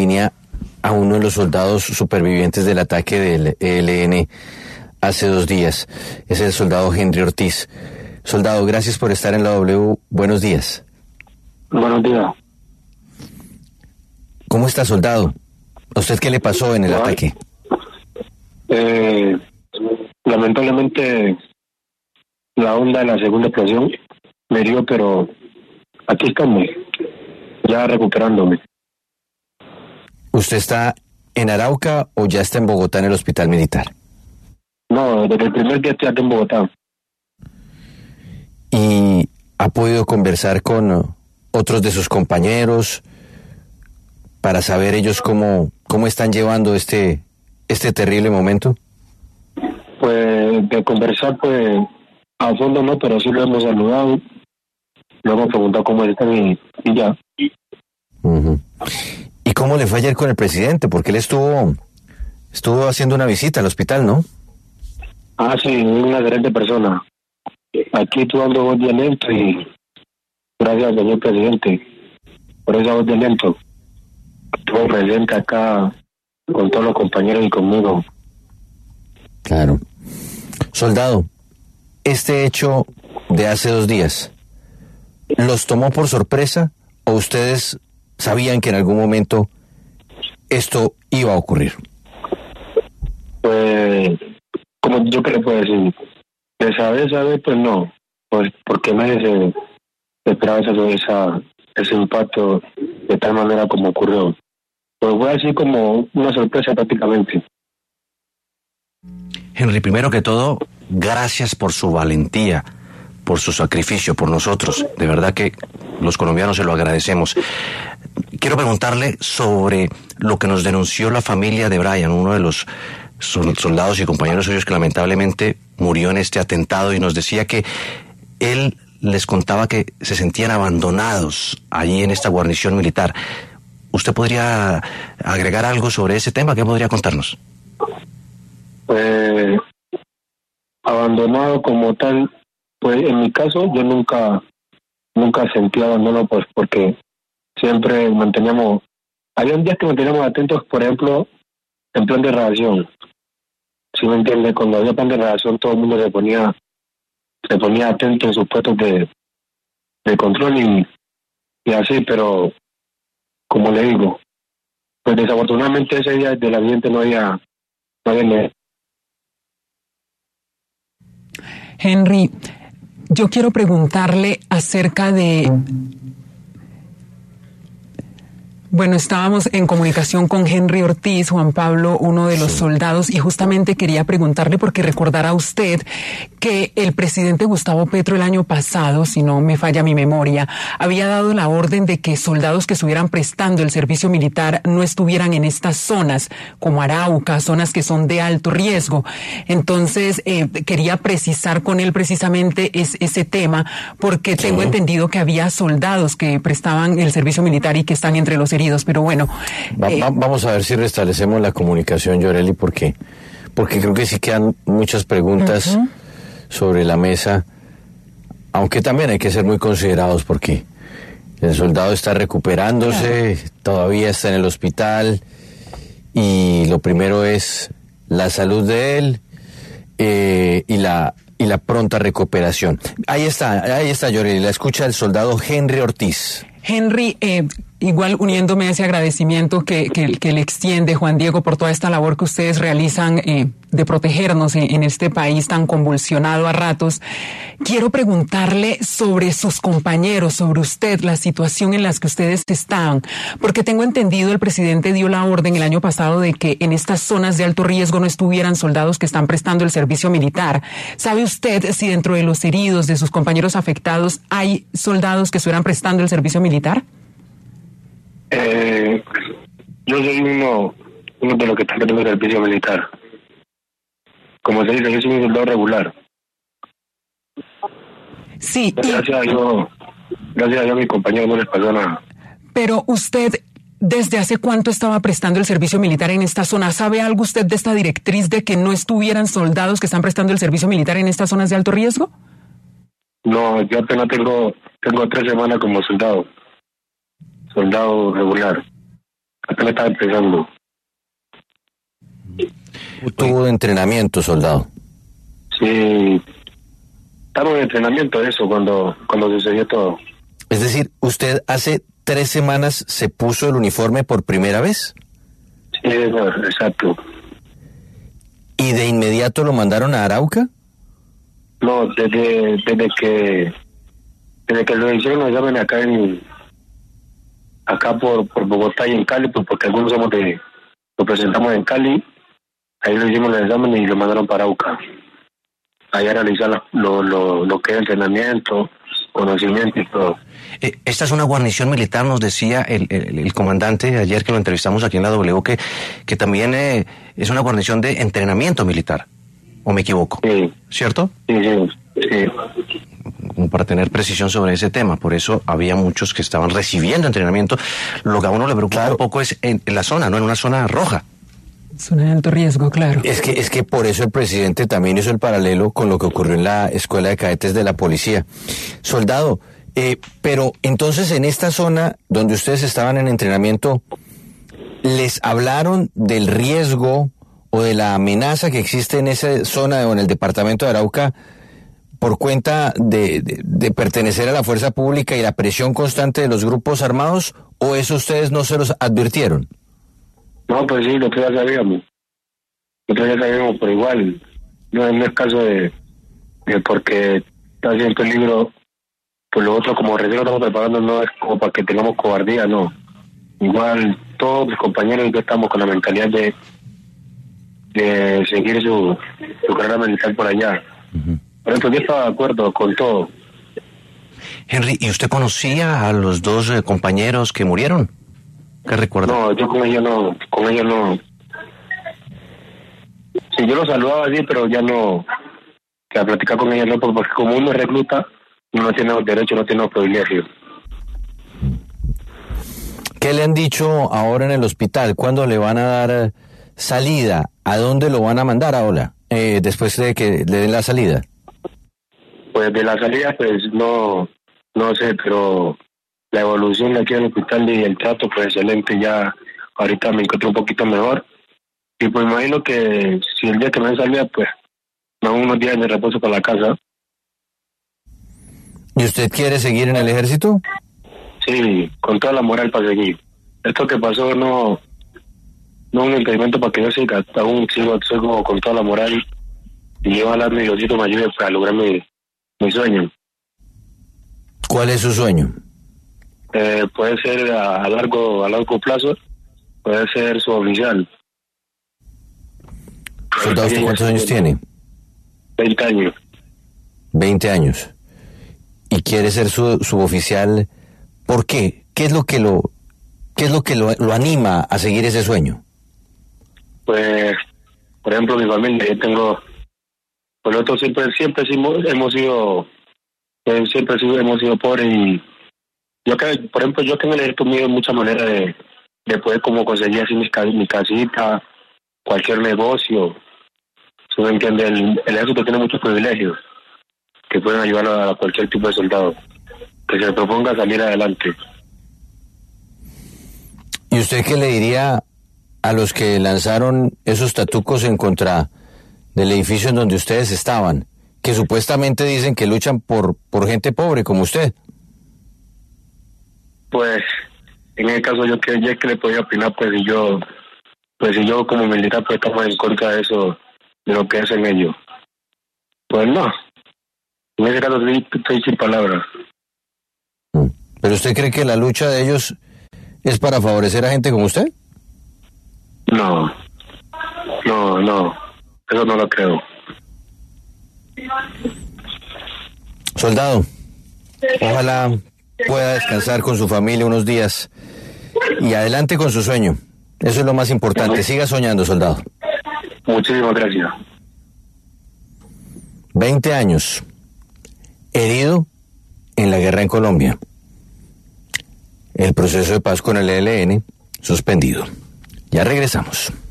línea a uno de los soldados supervivientes del ataque del ELN hace 2 días. Es el soldado Henry Ortiz. Soldado, gracias por estar en la W. Buenos días. Buenos días. ¿Cómo está, soldado? ¿A usted qué le pasó en el ataque? Lamentablemente, la onda de la segunda explosión me hirió, pero aquí estamos, ya recuperándome. ¿Usted está en Arauca o ya está en Bogotá en el hospital militar? No, desde el primer día estoy aquí en Bogotá. ¿Y ha podido conversar con otros de sus compañeros para saber ellos cómo están llevando este terrible momento? Pues de conversar, pues a fondo no, pero sí lo hemos saludado, lo hemos preguntado cómo están y ya. Uh-huh. ¿Y cómo le fue ayer con el presidente? Porque él estuvo haciendo una visita al hospital, ¿no? Ah, sí, una excelente persona. Aquí actuando voz de aliento y gracias al señor presidente por esa voz de aliento. Estuvo presente acá con todos los compañeros y conmigo. Claro. Soldado, este hecho de hace 2 días, ¿los tomó por sorpresa o ustedes sabían que en algún momento esto iba a ocurrir? Pues, como yo creo que puedo decir, de saber, pues no, pues porque nadie se esperaba ese impacto de tal manera como ocurrió. Pues fue así como una sorpresa prácticamente. Henry, primero que todo, gracias por su valentía, por su sacrificio, por nosotros. De verdad que los colombianos se lo agradecemos. Quiero preguntarle sobre lo que nos denunció la familia de Brian, uno de los soldados y compañeros suyos que lamentablemente murió en este atentado, y nos decía que él les contaba que se sentían abandonados allí en esta guarnición militar. ¿Usted podría agregar algo sobre ese tema? ¿Qué podría contarnos? Pues abandonado como tal, pues en mi caso yo nunca sentí abandono, pues porque siempre había días que manteníamos atentos, por ejemplo, en plan de radiación. ¿Sí me entiende? Cuando había plan de radiación todo el mundo se ponía atento en sus puestos de control y así, pero como le digo, pues desafortunadamente ese día del ambiente no había Henry, yo quiero preguntarle acerca de... Bueno, estábamos en comunicación con Henry Ortiz, Juan Pablo, uno de los soldados, y justamente quería preguntarle, porque recordará usted que el presidente Gustavo Petro el año pasado, si no me falla mi memoria, había dado la orden de que soldados que estuvieran prestando el servicio militar no estuvieran en estas zonas, como Arauca, zonas que son de alto riesgo. Entonces, quería precisar con él precisamente ese tema, porque tengo entendido que había soldados que prestaban el servicio militar y que están entre los heridos. Pero bueno, vamos a ver si restablecemos la comunicación, Yoreli, porque creo que sí quedan muchas preguntas sobre la mesa, aunque también hay que ser muy considerados porque el soldado está recuperándose, todavía está en el hospital, y lo primero es la salud de él y la pronta recuperación. Ahí está, Yoreli, la escucha el soldado Henry Ortiz. Henry, igual uniéndome a ese agradecimiento que le extiende Juan Diego por toda esta labor que ustedes realizan de protegernos en este país tan convulsionado a ratos, quiero preguntarle sobre sus compañeros, sobre usted, la situación en la que ustedes están, porque tengo entendido el presidente dio la orden el año pasado de que en estas zonas de alto riesgo no estuvieran soldados que están prestando el servicio militar. ¿Sabe usted si dentro de los heridos, de sus compañeros afectados, hay soldados que estuvieran prestando el servicio militar? Yo soy uno de los que están prestando el servicio militar. Como se dice, yo soy un soldado regular. Sí. Gracias a Dios, mi compañero no les pasó nada. Pero usted, ¿desde hace cuánto estaba prestando el servicio militar en esta zona? ¿Sabe algo usted de esta directriz de que no estuvieran soldados que están prestando el servicio militar en estas zonas de alto riesgo? No, yo apenas tengo 3 semanas como soldado regular. apenas estaba empezando. ¿Tuvo entrenamiento, soldado? Sí, estamos en entrenamiento de eso cuando sucedió todo. Es decir, ¿usted hace 3 semanas se puso el uniforme por primera vez? Sí, exacto. ¿Y de inmediato lo mandaron a Arauca? No, desde que lo hicieron los exámenes acá por Bogotá y en Cali, pues porque algunos lo presentamos en Cali, ahí lo hicimos los exámenes y lo mandaron para Arauca. Allá realizar lo que es entrenamiento, conocimiento y todo. Esta es una guarnición militar, nos decía el comandante ayer que lo entrevistamos aquí en la W, que también es una guarnición de entrenamiento militar, ¿o me equivoco? Sí. ¿Cierto? Sí. Como para tener precisión sobre ese tema, por eso había muchos que estaban recibiendo entrenamiento. Lo que a uno le preocupa un poco es en la zona, no en una zona roja. Zona de alto riesgo, claro. Es que por eso el presidente también hizo el paralelo con lo que ocurrió en la escuela de cadetes de la policía. Soldado, pero entonces en esta zona donde ustedes estaban en entrenamiento, ¿les hablaron del riesgo o de la amenaza que existe en esa zona o en el departamento de Arauca por cuenta de pertenecer a la fuerza pública y la presión constante de los grupos armados, o eso ustedes no se los advirtieron? No, pues sí, nosotros ya sabíamos. Pero igual, no es caso de porque está en peligro, pues lo otro, como recién lo estamos preparando, no es como para que tengamos cobardía, no. Igual, todos mis compañeros ya estamos con la mentalidad de seguir su carrera militar por allá. Uh-huh. Por ejemplo, yo estaba de acuerdo con todo. Henry, ¿y usted conocía a los 2 compañeros que murieron? ¿Qué recuerda? No, yo con ellos no. Sí, yo los saludaba así, pero ya no, que a platicar con ellos no, porque como uno es recluta, no tiene los derechos, no tiene los privilegios. ¿Qué le han dicho ahora en el hospital? ¿Cuándo le van a dar salida? ¿A dónde lo van a mandar ahora? Después de que le den la salida. Pues de la salida, pues no sé, pero la evolución de aquí en el hospital y el trato, pues excelente. Ya ahorita me encuentro un poquito mejor. Y pues imagino que si el día que me den salida, pues me dan unos días de reposo para la casa. ¿Y usted quiere seguir en el ejército? Sí, con toda la moral para seguir. Esto que pasó no es un impedimento para que yo siga. Aún sigo con toda la moral y ojalá mi Diosito me ayude para lograr mi sueño. ¿Cuál es su sueño? Puede ser a largo plazo, puede ser suboficial. ¿Soldado, usted cuántos años tiene? 20 años. 20 años. ¿Y quiere ser suboficial? ¿Por qué? ¿Qué es lo que lo anima a seguir ese sueño? Pues, por ejemplo, mi familia, yo tengo, por lo tanto, siempre hemos sido pobres y yo que, por ejemplo, yo que en el ejército mío muchas maneras de poder como conseguir así mi casita, cualquier negocio. ¿Sí me entiende? El ejército tiene muchos privilegios que pueden ayudar a cualquier tipo de soldado que se proponga salir adelante. ¿Y usted qué le diría a los que lanzaron esos tatucos en contra del edificio en donde ustedes estaban, que supuestamente dicen que luchan por gente pobre como usted? Pues, en el caso yo que le podía opinar, pues si yo como militar pues estamos en contra de eso, de lo que hacen ellos. Pues no, en ese caso estoy sin palabras. ¿Pero usted cree que la lucha de ellos es para favorecer a gente como usted? No, eso no lo creo. Soldado, ojalá pueda descansar con su familia unos días y adelante con su sueño. Eso es lo más importante. Siga soñando, soldado. Muchísimas gracias. 20 años, herido en la guerra en Colombia. El proceso de paz con el ELN suspendido. Ya regresamos.